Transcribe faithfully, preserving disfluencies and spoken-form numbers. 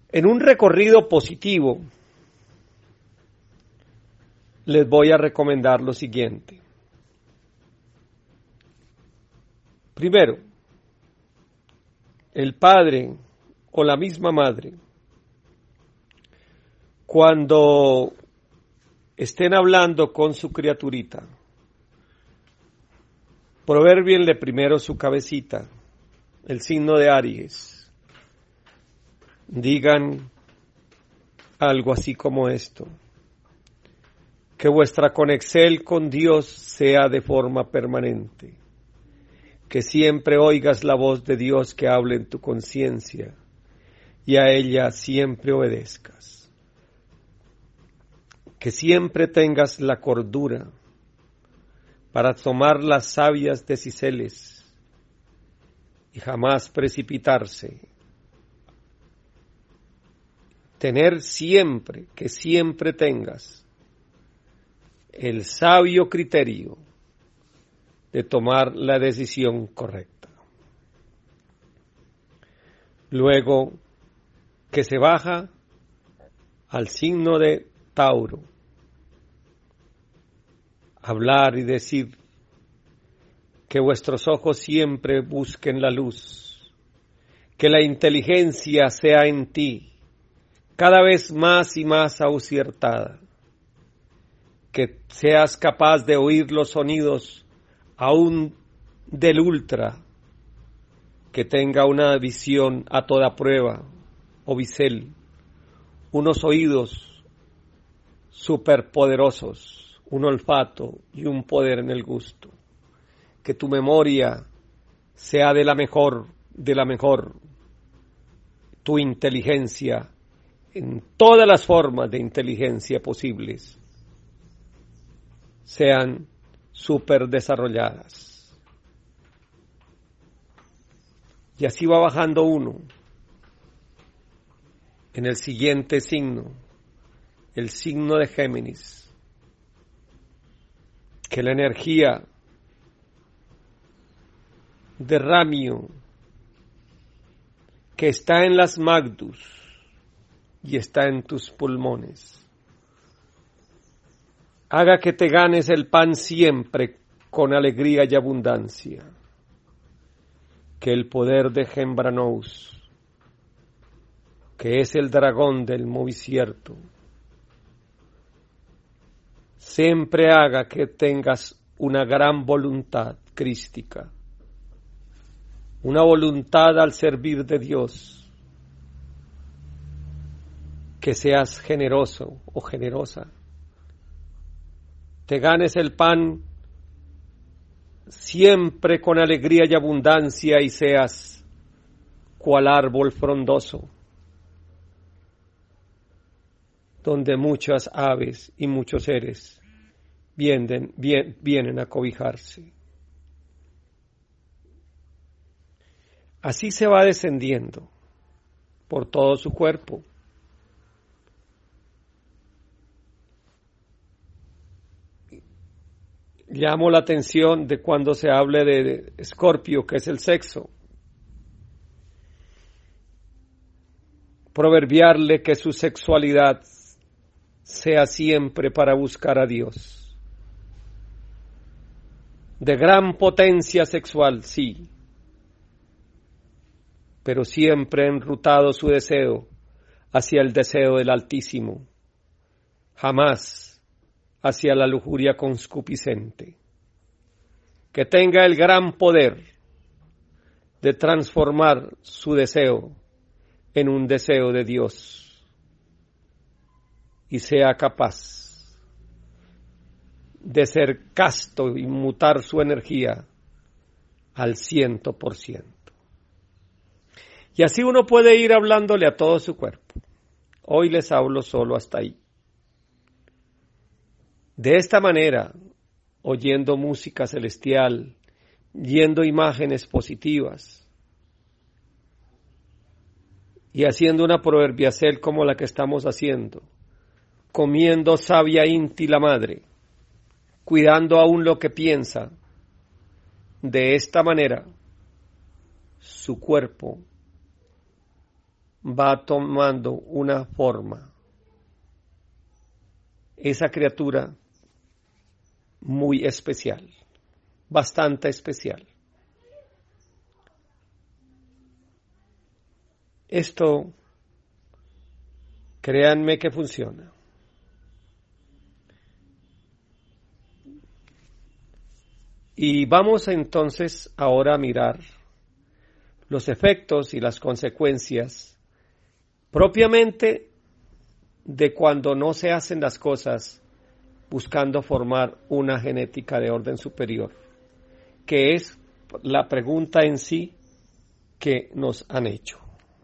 En un recorrido positivo, les voy a recomendar lo siguiente. Primero, el padre o la misma madre, cuando estén hablando con su criaturita, provérbienle primero su cabecita, el signo de Aries. Digan algo así como esto: que vuestra conexión con Dios sea de forma permanente, que siempre oigas la voz de Dios que hable en tu conciencia y a ella siempre obedezcas, que siempre tengas la cordura para tomar las sabias decisiones y jamás precipitarse. Tener siempre, que siempre tengas el sabio criterio de tomar la decisión correcta. Luego, que se baja al signo de Tauro, hablar y decir que vuestros ojos siempre busquen la luz, que la inteligencia sea en ti cada vez más y más auciertada, que seas capaz de oír los sonidos aún del ultra, que tenga una visión a toda prueba o bisel, unos oídos superpoderosos, un olfato y un poder en el gusto, que tu memoria sea de la mejor, de la mejor, tu inteligencia en todas las formas de inteligencia posibles sean súper desarrolladas. Y así va bajando uno en el siguiente signo, el signo de Géminis, que la energía de Ramio, que está en las Magdus y está en tus pulmones, haga que te ganes el pan siempre con alegría y abundancia, que el poder de Gembranous, que es el dragón del movicierto, siempre haga que tengas una gran voluntad crística, una voluntad al servir de Dios, que seas generoso o generosa, te ganes el pan siempre con alegría y abundancia y seas cual árbol frondoso, donde muchas aves y muchos seres vienen, vien, vienen a cobijarse. Así se va descendiendo por todo su cuerpo. Llamo la atención de cuando se hable de Escorpio, que es el sexo. Proverbiarle que su sexualidad sea siempre para buscar a Dios. De gran potencia sexual, sí, pero siempre enrutado su deseo hacia el deseo del Altísimo, jamás hacia la lujuria concupiscente. Que tenga el gran poder de transformar su deseo en un deseo de Dios y sea capaz de ser casto y mutar su energía al ciento por ciento. Y así uno puede ir hablándole a todo su cuerpo. Hoy les hablo solo hasta ahí. De esta manera, oyendo música celestial, viendo imágenes positivas y haciendo una proverbiacel como la que estamos haciendo, comiendo sabia Inti la madre, cuidando aún lo que piensa, de esta manera su cuerpo va tomando una forma, esa criatura muy especial, bastante especial. Esto, créanme que funciona. Y vamos entonces ahora a mirar los efectos y las consecuencias propiamente de cuando no se hacen las cosas buscando formar una genética de orden superior, que es la pregunta en sí que nos han hecho.